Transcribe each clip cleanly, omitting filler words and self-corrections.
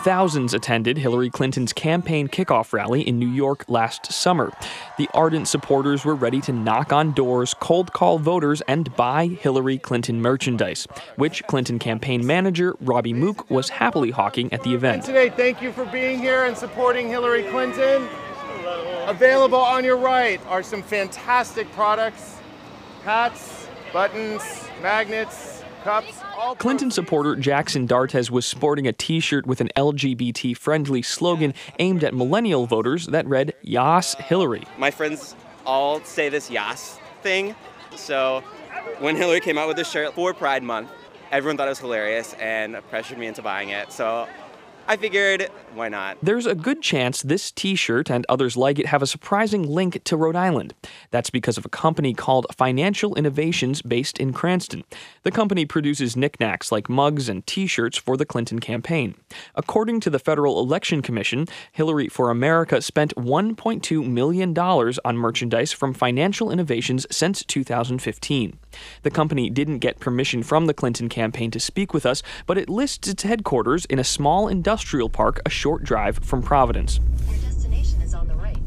Thousands attended Hillary Clinton's campaign kickoff rally in New York last summer. The ardent supporters were ready to knock on doors, cold call voters, and buy Hillary Clinton merchandise, which Clinton campaign manager Robbie Mook was happily hawking at the event. Today, thank you for being here and supporting Hillary Clinton. Available on your right are some fantastic products: hats, buttons, magnets, cups. Clinton supporter Jackson Dartez was sporting a T-shirt with an LGBT-friendly slogan aimed at millennial voters that read, "Yas Hillary." My friends all say this Yas thing, so when Hillary came out with this shirt for Pride Month, everyone thought it was hilarious and pressured me into buying it, so I figured, why not? There's a good chance this T-shirt and others like it have a surprising link to Rhode Island. That's because of a company called Financial Innovations based in Cranston. The company produces knickknacks like mugs and T-shirts for the Clinton campaign. According to the Federal Election Commission, Hillary for America spent $1.2 million on merchandise from Financial Innovations since 2015. The company didn't get permission from the Clinton campaign to speak with us, but it lists its headquarters in a small industrial park a short drive from Providence. Your destination is on the right.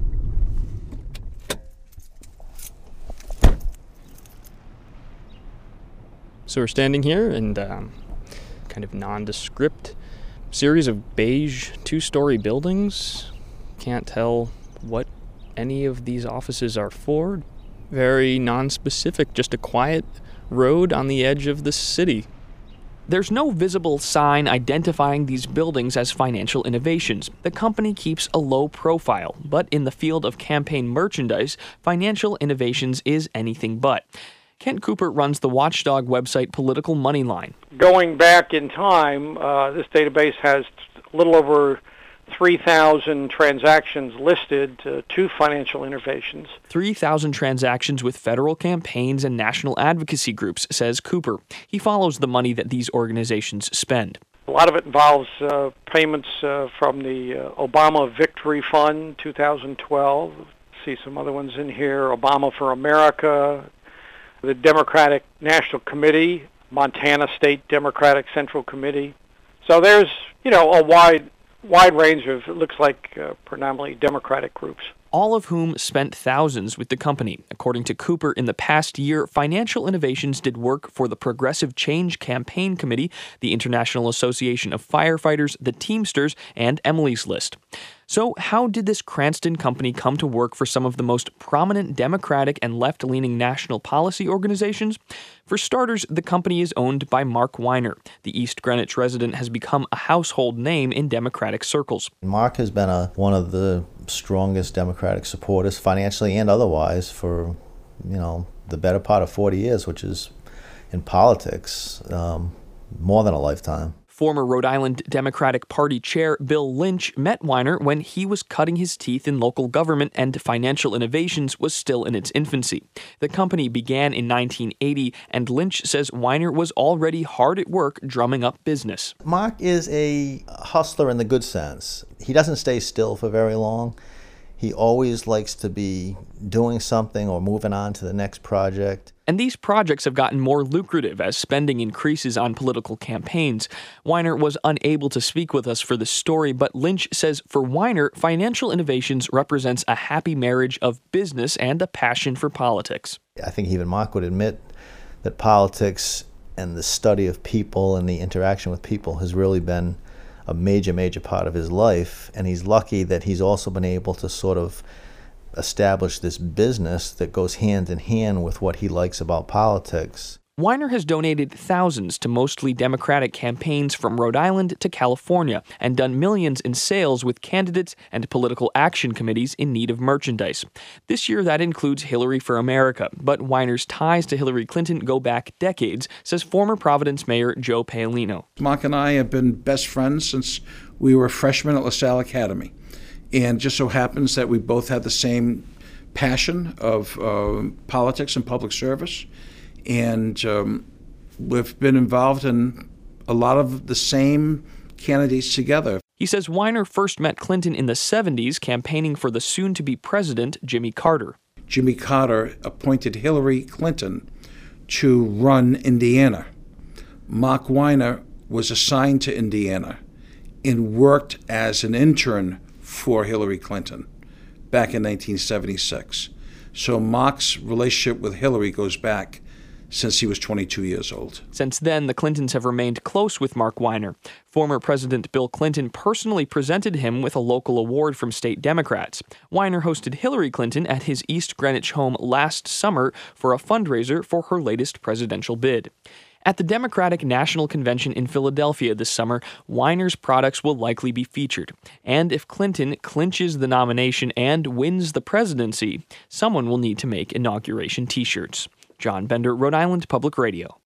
So we're standing here in kind of nondescript series of beige two-story buildings. Can't tell what any of these offices are for. Very non-specific, just a quiet road on the edge of the city. There's no visible sign identifying these buildings as Financial Innovations. The company keeps a low profile, but in the field of campaign merchandise, Financial Innovations is anything but. Kent Cooper runs the watchdog website Political Moneyline. Going back in time, this database has a little over 3,000 transactions listed to Financial Innovations. 3,000 transactions with federal campaigns and national advocacy groups, says Cooper. He follows the money that these organizations spend. A lot of it involves payments from the Obama Victory Fund 2012. See some other ones in here. Obama for America, the Democratic National Committee, Montana State Democratic Central Committee. So there's, a wide range of, it looks like, predominantly Democratic groups. All of whom spent thousands with the company. According to Cooper, in the past year, Financial Innovations did work for the Progressive Change Campaign Committee, the International Association of Firefighters, the Teamsters, and Emily's List. So how did this Cranston company come to work for some of the most prominent Democratic and left-leaning national policy organizations? For starters, the company is owned by Mark Weiner. The East Greenwich resident has become a household name in Democratic circles. Mark has been one of the strongest Democratic supporters, financially and otherwise, for the better part of 40 years, which is, in politics, more than a lifetime. Former Rhode Island Democratic Party Chair Bill Lynch met Weiner when he was cutting his teeth in local government and Financial Innovations was still in its infancy. The company began in 1980, and Lynch says Weiner was already hard at work drumming up business. Mark is a hustler in the good sense. He doesn't stay still for very long. He always likes to be doing something or moving on to the next project. And these projects have gotten more lucrative as spending increases on political campaigns. Weiner was unable to speak with us for this story, but Lynch says for Weiner, Financial Innovations represents a happy marriage of business and a passion for politics. I think even Mark would admit that politics and the study of people and the interaction with people has really been a major part of his life, and he's lucky that he's also been able to sort of establish this business that goes hand in hand with what he likes about politics. Weiner has donated thousands to mostly Democratic campaigns from Rhode Island to California and done millions in sales with candidates and political action committees in need of merchandise. This year that includes Hillary for America, but Weiner's ties to Hillary Clinton go back decades, says former Providence Mayor Joe Paolino. Mark and I have been best friends since we were freshmen at LaSalle Academy. And just so happens that we both had the same passion of politics and public service. And we've been involved in a lot of the same candidates together. He says Weiner first met Clinton in the 70s campaigning for the soon-to-be president, Jimmy Carter. Jimmy Carter appointed Hillary Clinton to run Indiana. Mark Weiner was assigned to Indiana and worked as an intern for Hillary Clinton back in 1976. So Mark's relationship with Hillary goes back since he was 22 years old. Since then, the Clintons have remained close with Mark Weiner. Former President Bill Clinton personally presented him with a local award from state Democrats. Weiner hosted Hillary Clinton at his East Greenwich home last summer for a fundraiser for her latest presidential bid. At the Democratic National Convention in Philadelphia this summer, Weiner's products will likely be featured. And if Clinton clinches the nomination and wins the presidency, someone will need to make inauguration t-shirts. John Bender, Rhode Island Public Radio.